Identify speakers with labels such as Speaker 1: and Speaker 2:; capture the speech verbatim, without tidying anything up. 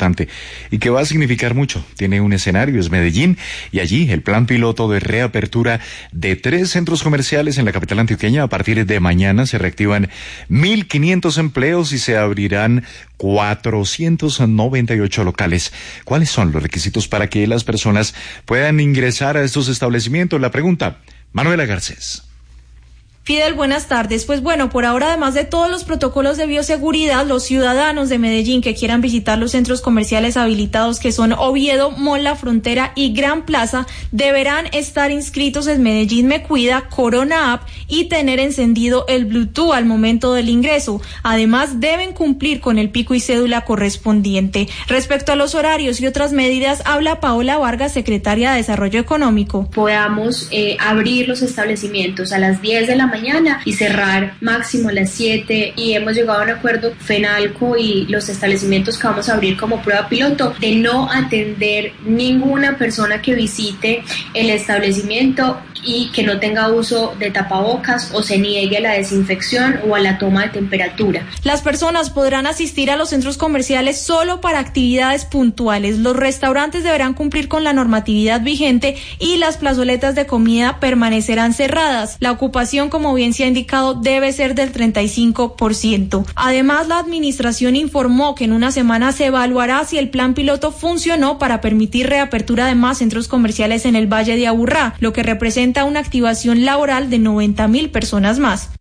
Speaker 1: importante y que va a significar mucho. Tiene un escenario, es Medellín, y allí el plan piloto de reapertura de tres centros comerciales en la capital antioqueña. A partir de mañana se reactivan mil quinientos empleos y se abrirán cuatrocientos noventa y ocho locales. ¿Cuáles son los requisitos para que las personas puedan ingresar a estos establecimientos? La pregunta, Manuela Garcés.
Speaker 2: Fidel, buenas tardes. Pues bueno, por ahora, además de todos los protocolos de bioseguridad, los ciudadanos de Medellín que quieran visitar los centros comerciales habilitados, que son Oviedo, Mall La Frontera y Gran Plaza, deberán estar inscritos en Medellín Me Cuida, Corona App y tener encendido el Bluetooth al momento del ingreso. Además, deben cumplir con el pico y cédula correspondiente. Respecto a los horarios y otras medidas, habla Paola Vargas, secretaria de Desarrollo Económico.
Speaker 3: Podamos eh, abrir los establecimientos a las diez de la mañana y cerrar máximo a las siete, y hemos llegado a un acuerdo FENALCO y los establecimientos que vamos a abrir como prueba piloto de no atender ninguna persona que visite el establecimiento y que no tenga uso de tapabocas o se niegue a la desinfección o a la toma de temperatura.
Speaker 2: Las personas podrán asistir a los centros comerciales solo para actividades puntuales. Los restaurantes deberán cumplir con la normatividad vigente y las plazoletas de comida permanecerán cerradas. La ocupación, como bien se ha indicado, debe ser del treinta y cinco por ciento. Además, la administración informó que en una semana se evaluará si el plan piloto funcionó para permitir reapertura de más centros comerciales en el Valle de Aburrá, lo que representa una activación laboral de noventa mil personas más.